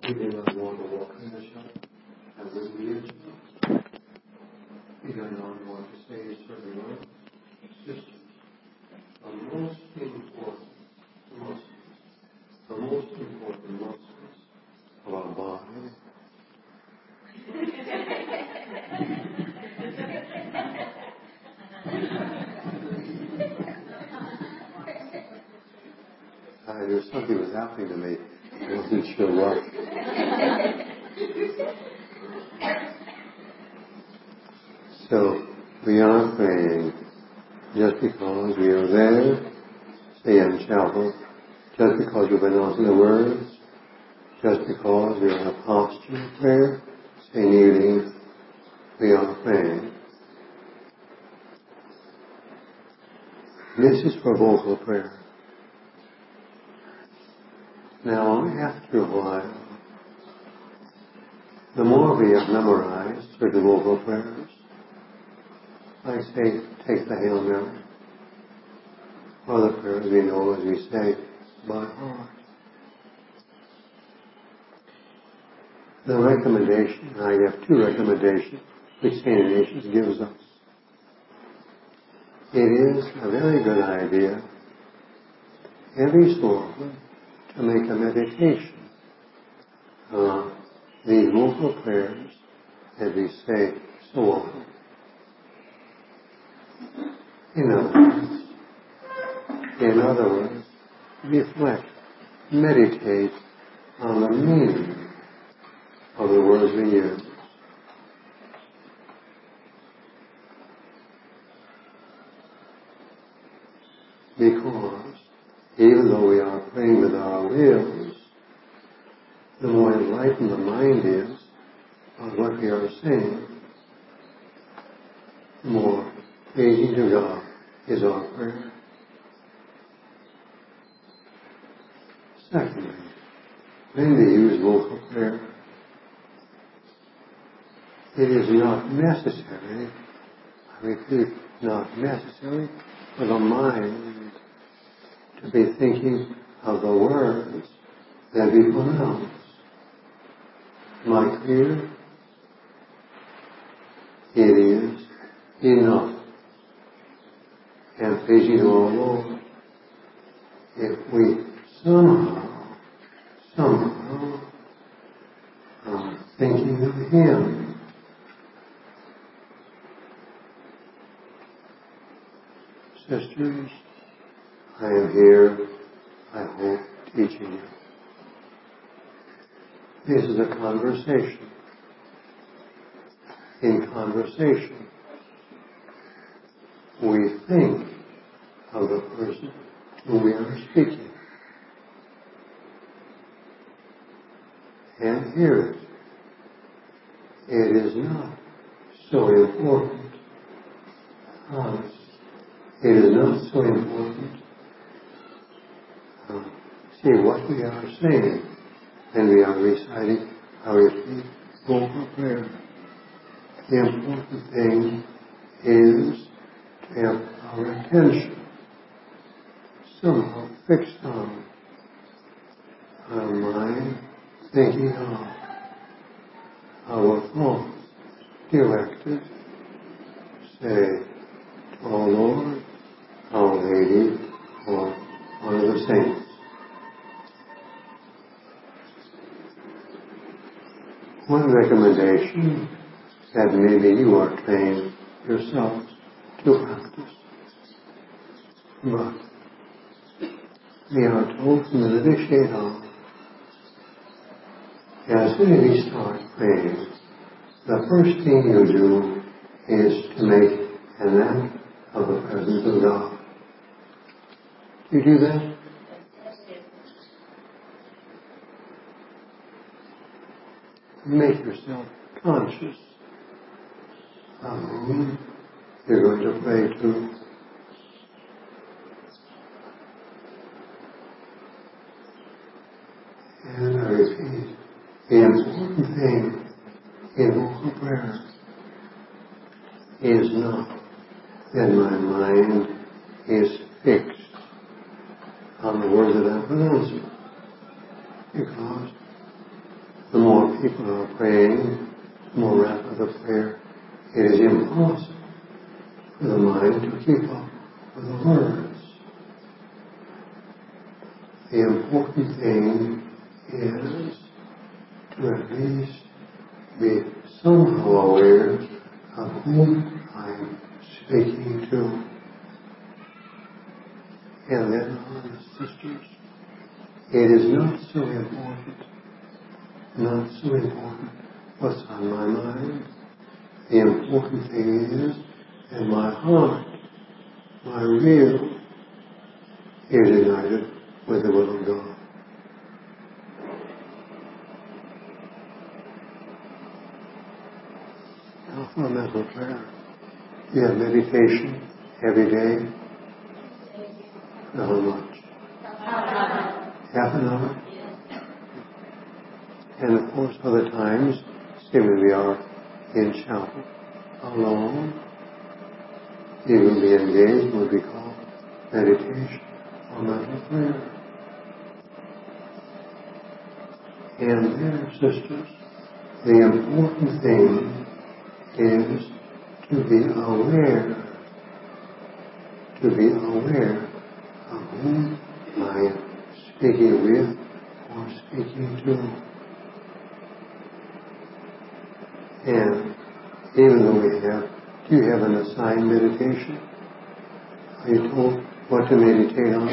He did not want to walk in the shop. That wouldn't be his job. He did not want to say a certain word. Sister, the most important muscles of our body there's something was happening to me. I wasn't sure what. So we are praying just because we are there, say in chapel, just because we're pronouncing the words, just because we are in a posture of prayer, say kneeling, we are praying. This is for vocal prayer. Now, after a while, the more we have memorized certain vocal prayers, like say, take the Hail Mary, or the prayers we know as we say by heart. The recommendation, I have two recommendations which St. Ignatius gives us. It is a very good idea every so often to make a meditation on these vocal prayers that we say so often. In other words, reflect, meditate on the meaning of the words we use. Because even though we are praying with our wills, the more enlightened the mind is on what we are saying, the more pleasing to God is our prayer. Secondly, when we use vocal prayer, it is not necessary, I repeat, not necessary for the mind to be thinking of the words that we pronounce. Am I clear? It is enough and pleasing to our Lord if we somehow are thinking of Him. Sisters, I am here, I hope, teaching you. This is a conversation. In conversation, we think of the person whom we are speaking and hear it. It is not so important. It is not so important see what we are saying when we are reciting our vocal prayer. The important thing is to have our attention somehow fixed on our mind, thinking of our thoughts directed, say, to our Lord, Our Lady, or one of the saints. One recommendation that maybe you are trained yourselves to practice. But we are told from the Nidisheta, as soon as we start praying, the first thing you do is to make an act of the presence of God. Do you do that? Make yourself conscious of whom you're going to pray to. And I repeat, the important thing in vocal prayer is not that my mind is fixed on the word that I'm pronouncing, because When people are praying more rapid a prayer, it is impossible for the mind to keep up with the words. The important thing is to at least be somehow aware of whom I'm speaking to. And then, sisters, it is not so important what's on my mind. The important thing is that my heart, my will, is united with the will of God. Now for a mental prayer. You have meditation every day. How much? Half an hour? And of course, other times, say we are in chapel alone, you will be engaged in what we call meditation or mental prayer. And there, sisters, the important thing is to be aware of whom I am speaking with or speaking to. And even though do you have an assigned meditation? Are you told what to meditate on?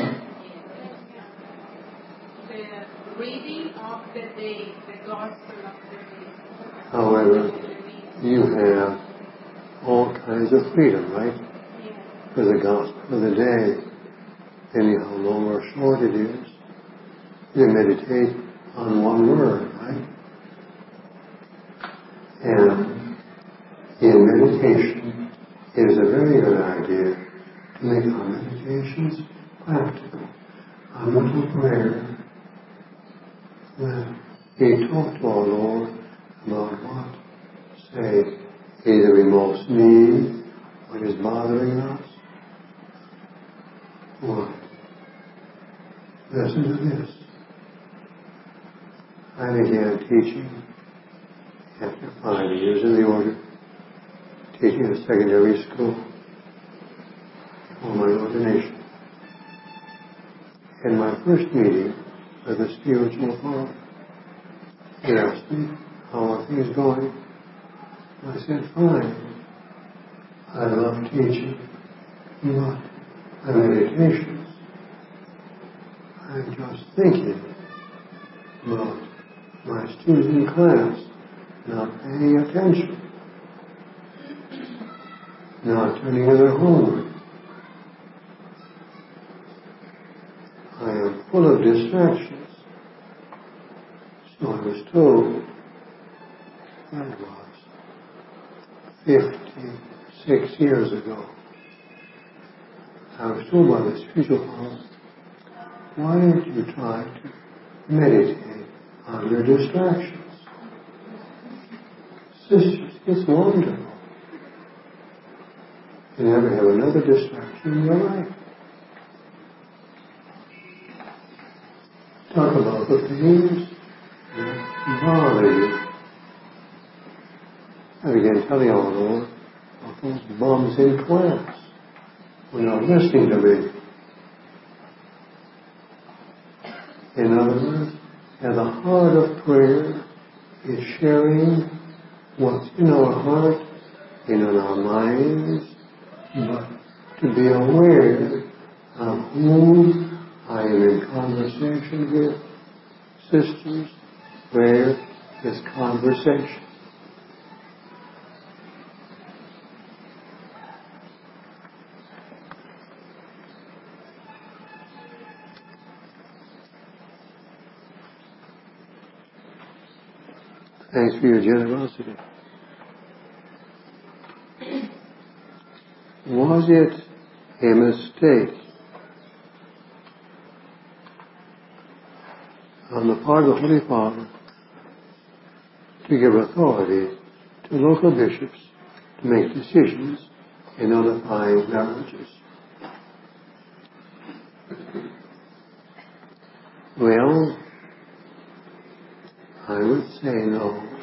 The reading of the day, the gospel of the day. However, you have all kinds of freedom, right? Yes. For the gospel of the day, anyhow long or short it is. You meditate on one word, right? And in meditation, it is a very good idea to make our meditations practical. Our mental prayer, that we talk to our Lord about what, say, either we most need, what is bothering us, or listen to this. I began teaching after 5 years in the order, teaching in a secondary school for my ordination. In my first meeting with the spiritual father, he asked me, how are things going? I said, fine. I love teaching, but the meditations, I'm just thinking about my students in class not paying attention, not turning to their homework. I am full of distractions. So I was told, that was 56 years ago. I was told by the spiritual father, why don't you try to meditate on your distractions? Sisters, it's wonderful. You never have another distraction in your life. Talk about the things that bother you. I began telling our Lord about those bums in class who are not listening to me. In other words, at the heart of prayer is sharing what's in our heart and in our minds, but to be aware of whom I am in conversation with. Sisters, prayer is conversation. Thanks for your generosity. Was it a mistake on the part of the Holy Father to give authority to local bishops to make decisions in nullifying marriages? Well, I would say no.